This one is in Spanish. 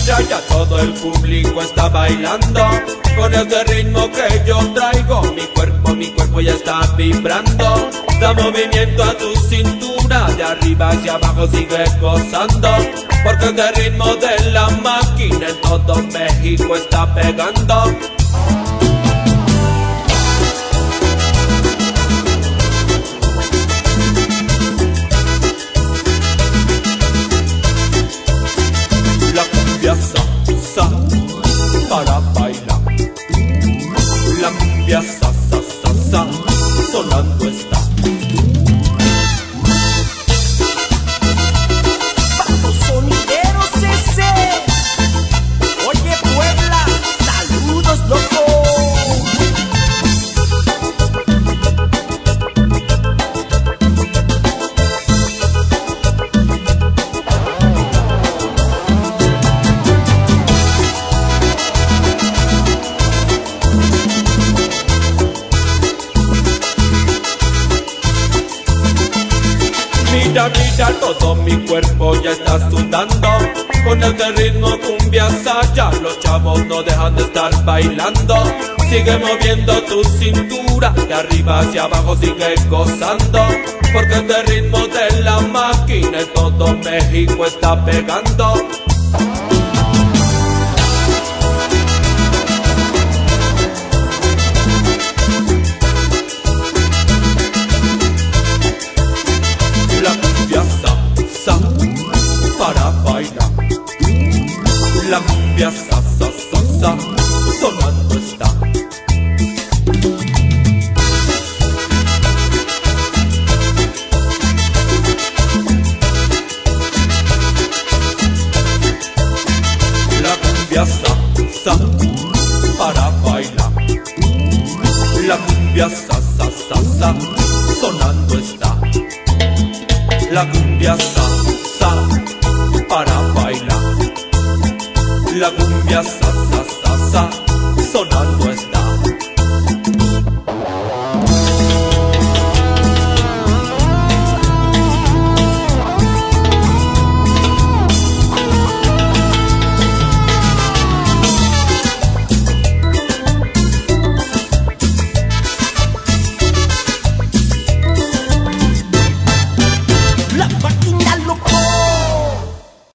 mira, ya todo el público está bailando con este ritmo que yo traigo. Mi cuerpo ya está vibrando. Da movimiento a tu cintura, de arriba hacia abajo sigue gozando, porque este ritmo de la máquina en todo México está pegando. La cumbia sa para bailar. La cumbia sa sonando está. Vamos sonideros ese. Oye Puebla, saludos loco. Mira, mira, todo mi cuerpo ya está sudando con este ritmo cumbia saya. Los chavos no dejan de estar bailando. Sigue moviendo tu cintura, de arriba hacia abajo sigue gozando, porque este ritmo de la máquina en todo México está pegando. La cumbia sa para bailar. La cumbia sa sonando está. La cumbia sa para bailar. La cumbia sa sonando está. La cumbia sa para bailar. La cumbia sa sonando.